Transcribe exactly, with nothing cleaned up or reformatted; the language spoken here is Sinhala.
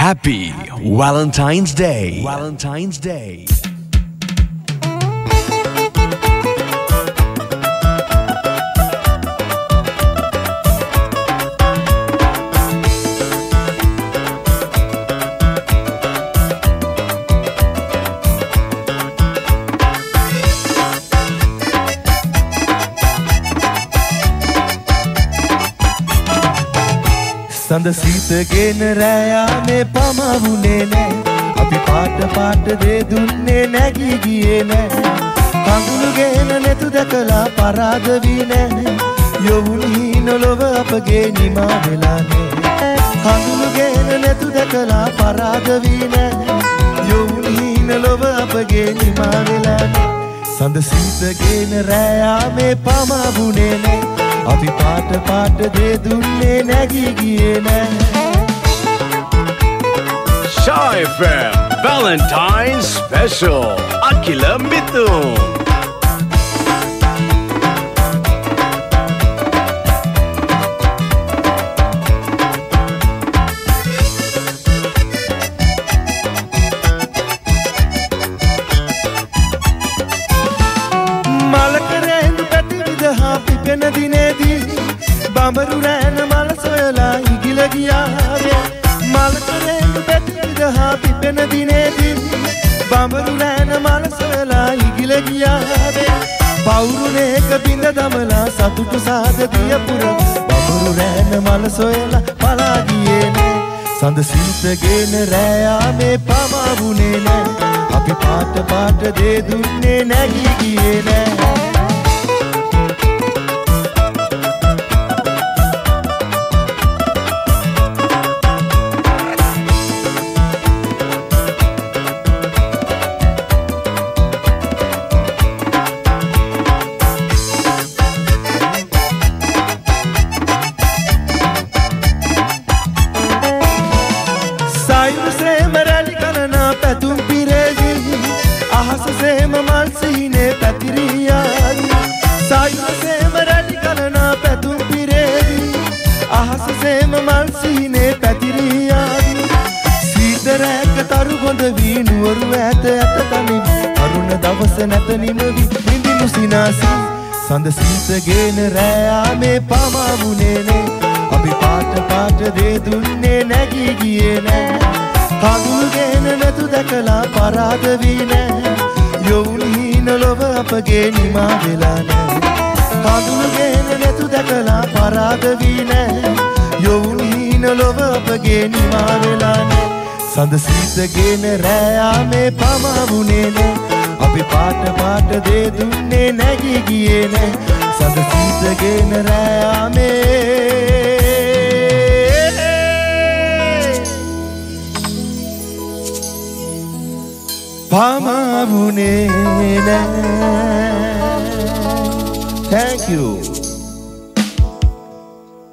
Happy Valentine's Day. Valentine's Day. සඳ සීතගෙන රැයාමේ පමවුනේ නෑ අපි පාට පාට දේ දුන්නේ නැගී ගියේ නෑ කඳුළුගෙන නැතු දැකලා පරාද වී නෑ යොවුනි නොලොව අපගේ නිමා වෙලා නෑ කඳුළුගෙන නැතු දැකලා පරාද වී නෑ යොවුනි නොලොව අපගේ නිමා වෙලා නෑ සඳ සීතගෙන රැයාමේ පමවුනේ නෑ අපි පාට පාට දේ දුන්නේ නැගී ගියේ නෑ Shy F M Valentine's Special Akila Mithun. දිනේදී බඹරු රැන මල සොයලා ඉගිල ගියාවේ මලකරෙන් පැතිරිදහා පිපෙන දිනේදී බඹරු රැන මල සොයලා ඉගිල ගියාවේ පවුරුනේක බිඳ දමලා සතුටු සාද දියපුර බඹරු රැන මල සොයලා පලා ගියේ නෑ සඳ සීතගෙන රැයාමේ පමවුනේ නෑ අපි පාට පාට දේ දුන්නේ නැගී ගියේ නෑ පැතුම් පිරේවි අහසසේම මල් සිහිනේ පැතිරියාවි සායුසේම රැලි ගලනා පැතුම් පිරේවි අහසසේම මල් සිහිනේ පැතිරියාවි සීතරැක තරු ගොඳ වී නුවරු ඇත ඇත තනි අරුණ දවස නැත නිමවි නිදිමු සිනාසි සඳ සීතගෙන රැයාමේ පමවුනේ නේ අපි පාට පාට දේ දුන්නේ නැගී ගියේ නෑ කඳුළුගෙන නැතු දැකලා පරාද වී නෑ යොවුනි නොලොව අපගේ නිමා වෙලා නෑ කඳුළුගෙන නැතු දැකලා පරාද වී නෑ යොවුනි නොලොව අපගේ නිමා වෙලා නෑ සඳ සීතගෙන රැයාමේ පමවුනේ නෑ අපි පාට පාට දේ දුන්නේ නැගී ගියේ නෑ සඳ සීතගෙන රැයාමේ pamavune na. Thank you.